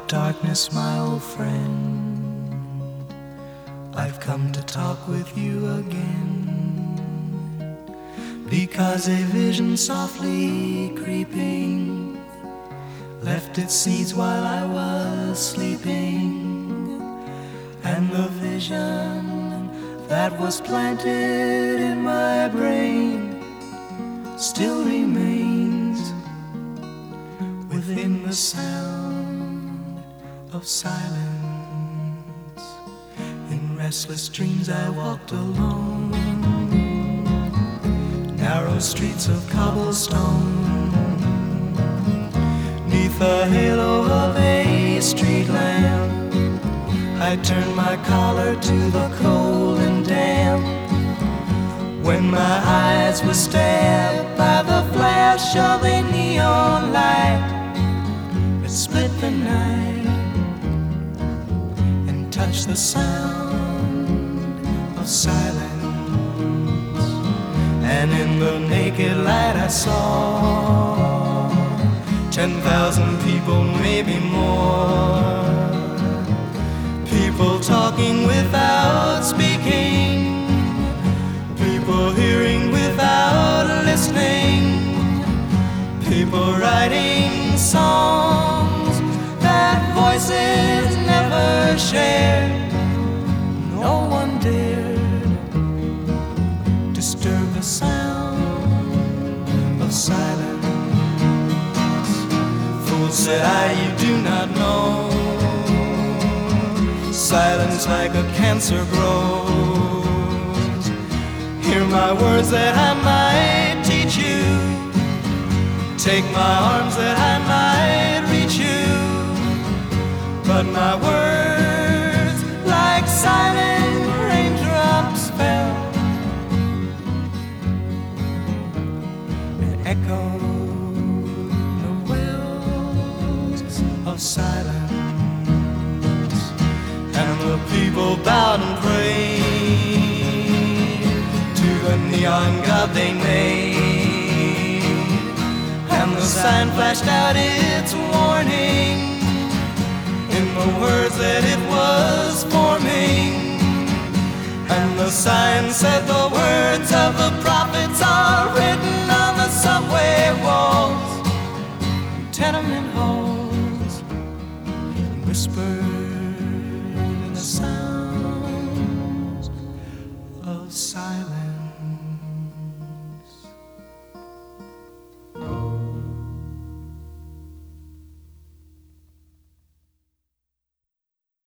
darkness, my old friend, I've come to talk with you again, because a vision softly creeping left its seeds while I was sleeping, and the vision that was planted in my brain still remains within the sound of silence. In restless dreams I walked alone, narrow streets of cobblestone, neath the halo of a street lamp. I turned my collar to the cold and damp, when my eyes were stabbed by the flash of a neon light that split the night and touched the sound of silence. And in the naked light I saw 10,000 people, maybe more, people talking without speaking, people hearing without listening, people writing songs that voices never shared. No one dared disturb the sound of silence. Fool, said I, you do not know, silence like a cancer grows. Hear my words that I might teach you, take my arms that I might reach you, but my words like silent raindrops fell and echoed the wells of silence. And the people bowed and prayed to the neon god they made, and the sign flashed out its warning in the words that it was forming, and the sign said the words of the prophet.